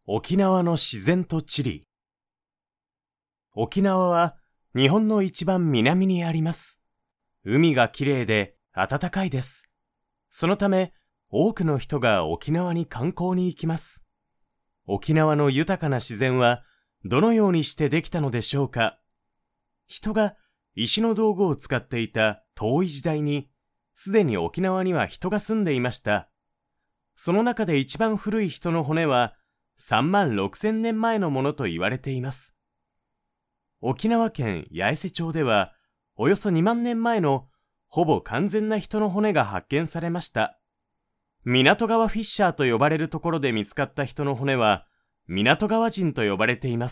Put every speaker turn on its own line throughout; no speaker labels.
沖縄の自然と地理。沖縄は日本の一番南にあります。海がきれいで暖かいです。そのため多くの人が沖縄に観光に行きます。沖縄の豊かな自然はどのようにしてできたのでしょうか。人が石の道具を使っていた遠い時代に、すでに沖縄には人が住んでいました。その中で一番古い人の骨は36,000年前のものと言われています。沖縄県八重瀬町では、およそ2万年前のほぼ完全な人の骨が発見されました。港川フィッシャーと呼ばれるところで見つかった人の骨は、港川人と呼ばれています。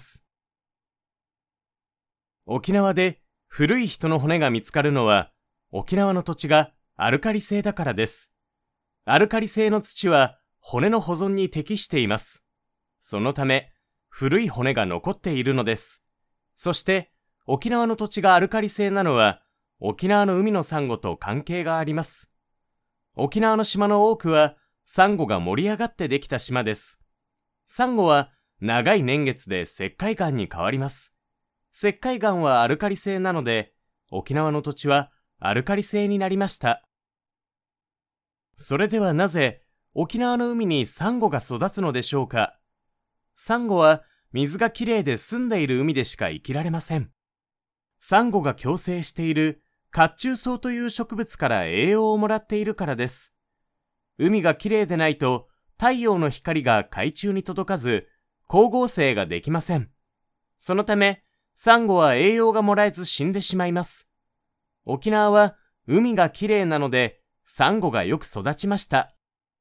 沖縄で古い人の骨が見つかるのは、沖縄の土地がアルカリ性だからです。アルカリ性の土は骨の保存に適しています。そのため、古い骨が残っているのです。そして、沖縄の土地がアルカリ性なのは、沖縄の海のサンゴと関係があります。沖縄の島の多くは、サンゴが盛り上がってできた島です。サンゴは長い年月で石灰岩に変わります。石灰岩はアルカリ性なので、沖縄の土地はアルカリ性になりました。それではなぜ、沖縄の海にサンゴが育つのでしょうか。サンゴは水がきれいで澄んでいる海でしか生きられません。サンゴが共生している褐虫藻という植物から栄養をもらっているからです。海がきれいでないと太陽の光が海中に届かず、光合成ができません。そのため、サンゴは栄養がもらえず死んでしまいます。沖縄は海がきれいなので、サンゴがよく育ちました。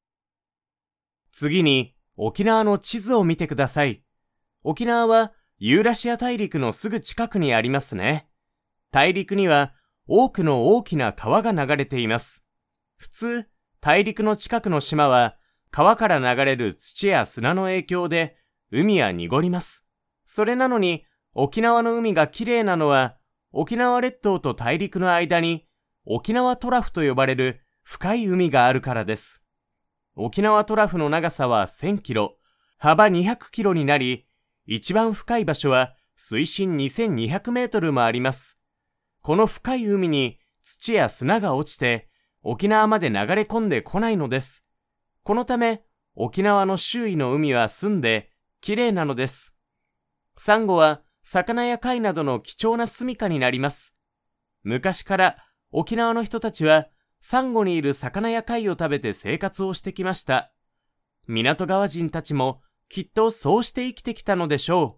次に、沖縄の地図を見てください。沖縄はユーラシア大陸のすぐ近くにありますね。大陸には多くの大きな川が流れています。普通、大陸の近くの島は川から流れる土や砂の影響で海は濁ります。それなのに沖縄の海がきれいなのは、沖縄列島と大陸の間に沖縄トラフと呼ばれる深い海があるからです。沖縄トラフの長さは1000キロ、幅200キロになり、一番深い場所は水深2200メートルもあります。この深い海に土や砂が落ちて、沖縄まで流れ込んでこないのです。このため、沖縄の周囲の海は澄んで、きれいなのです。サンゴは魚や貝などの貴重な住処になります。昔から沖縄の人たちは、サンゴにいる魚や貝を食べて生活をしてきました。港川人たちもきっとそうして生きてきたのでしょ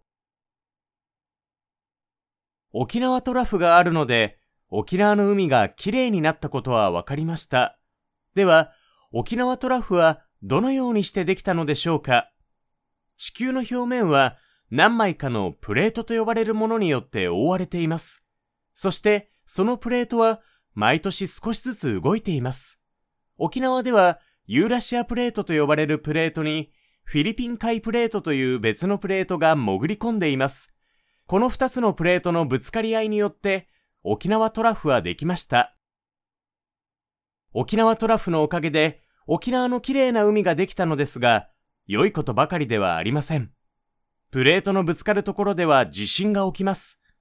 う。沖縄トラフがあるので、沖縄の海がきれいになったことは分かりました。では、沖縄トラフはどのようにしてできたのでしょうか。地球の表面は何枚かのプレートと呼ばれるものによって覆われています。そして、そのプレートは毎年少しずつ動いています。沖縄ではユーラシアプレートと呼ばれるプレートにフィリピン海プレートという別のプレートが潜り込んでいます。この2つのプレートのぶつかり合いによって沖縄トラフはできました。沖縄トラフのおかげで沖縄のきれいな海ができたのですが、良いことばかりではありません。プレートのぶつかるところでは地震が起きます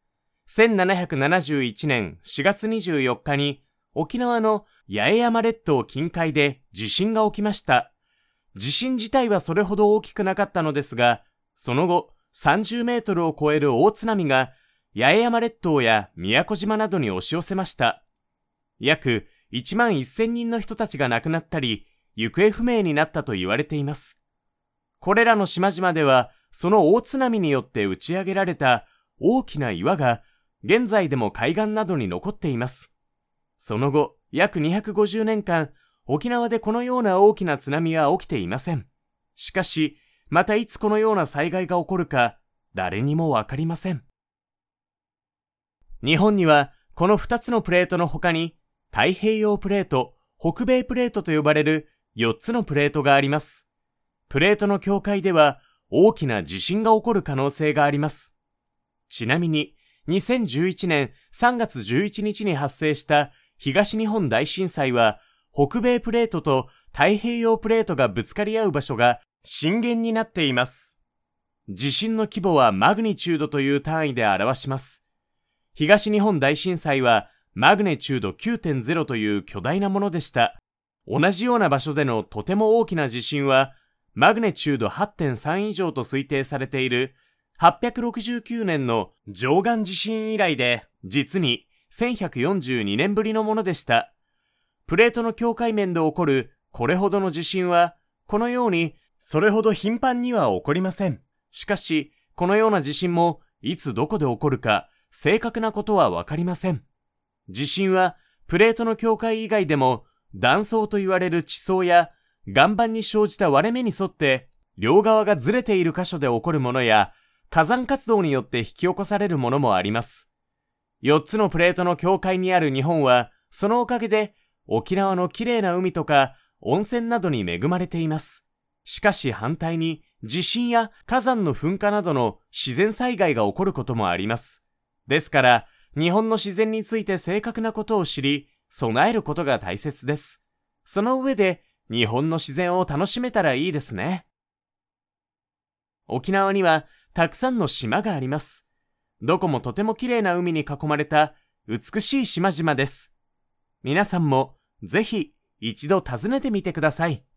。1771年4月24日に沖縄の八重山列島近海で地震が起きました。地震自体はそれほど大きくなかったのですが、その後30メートルを超える大津波が八重山列島や宮古島などに押し寄せました。約1万1000人の人たちが亡くなったり、行方不明になったと言われています。これらの島々では、その大津波によって打ち上げられた大きな岩が現在でも海岸などに残っています。その後、約250年間、沖縄でこのような大きな津波は起きていません。しかし、またいつこのような災害が起こるか、誰にもわかりません。日本には、この2つのプレートの他に、太平洋プレート、北米プレートと呼ばれる4つのプレートがあります。プレートの境界では、大きな地震が起こる可能性があります。ちなみに、2011年3月11日に発生した東日本大震災は、北米プレートと太平洋プレートがぶつかり合う場所が震源になっています。 地震の規模はマグニチュードという単位で表します。東日本大震災はマグニチュード 9.0 という巨大なものでした。同じような場所でのとても大きな地震はマグニチュード 8.3 以上と推定されている869年の貞観地震以来で、実に1142年ぶりのものでした。プレートの境界面で起こるこれほどの地震は、このようにそれほど頻繁には起こりません。しかし、このような地震もいつどこで起こるか正確なことはわかりません。地震はプレートの境界以外でも断層と言われる地層や岩盤に生じた割れ目に沿って両側がずれている箇所で起こるものや火山活動によって引き起こされるものもあります。4つのプレートの境界にある日本はそのおかげで沖縄の綺麗な海とか温泉などに恵まれています。しかし反対に地震や火山の噴火などの自然災害が起こることもあります。ですから日本の自然について正確なことを知り備えることが大切です。その上で日本の自然を楽しめたらいいですね。沖縄にはたくさんの島があります。どこもとても綺麗な海に囲まれた美しい島々です。皆さんもぜひ一度訪ねてみてください。